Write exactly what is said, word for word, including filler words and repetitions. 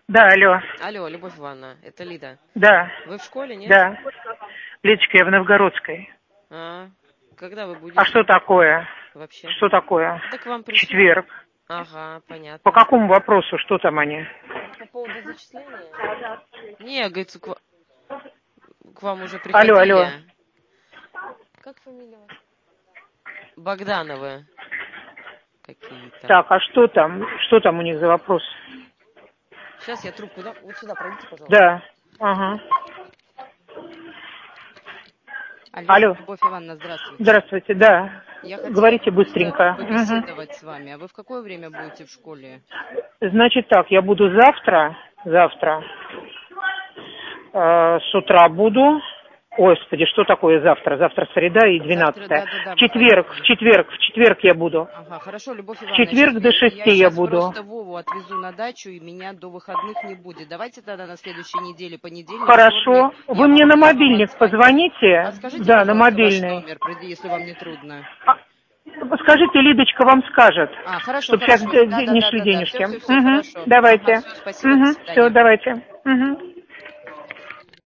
Да, алло. Алло, Любовь Ивановна, это Лида. Да. Вы в школе, нет? Да. Лидочка, я в Новгородской. А, когда вы будете? А что такое? Вообще? Что такое? Да к вам В пришли. четверг. Ага, понятно. По какому вопросу? Что там они? По поводу зачисления? Не, говорится, к, ва- к вам уже приходили. Алло, алло. Как фамилия у вас? Богдановы какие-то. Так, а что там? Что там у них за вопрос? Сейчас я трубку дам. Вот сюда пройдите, пожалуйста. Да. Ага. Алло, Алло. Любовь Ивановна, здравствуйте. Здравствуйте, да. Я хотела Говорите просто быстренько. побеседовать с вами. А вы в какое время будете в школе? Угу. Значит так, я буду завтра, завтра, э, с утра буду. Ой, господи, что такое завтра? Завтра среда и двенадцатое. Завтра, да, да, да, В четверг, выходной. в четверг, в четверг я буду. Ага, хорошо, Любовь В Ивановна, четверг щас до я, шести я я сейчас буду. просто Вову отвезу на дачу, и меня до выходных не будет. Давайте тогда на следующей неделе, понедельник, Хорошо. вторник, Вы я мне вам, на я вам мобильник отзвоню. позвоните. А скажите, Да, на пожалуйста, ваш мобильный. номер, если вам не трудно. А, скажите, Лидочка вам скажет, А, хорошо, чтобы сейчас хорошо. Да, да, не да, шли да, да. Все, денежки. все, все, Угу. хорошо. Ага, Давайте. все, спасибо, до Угу. Все, свидания. давайте. Угу.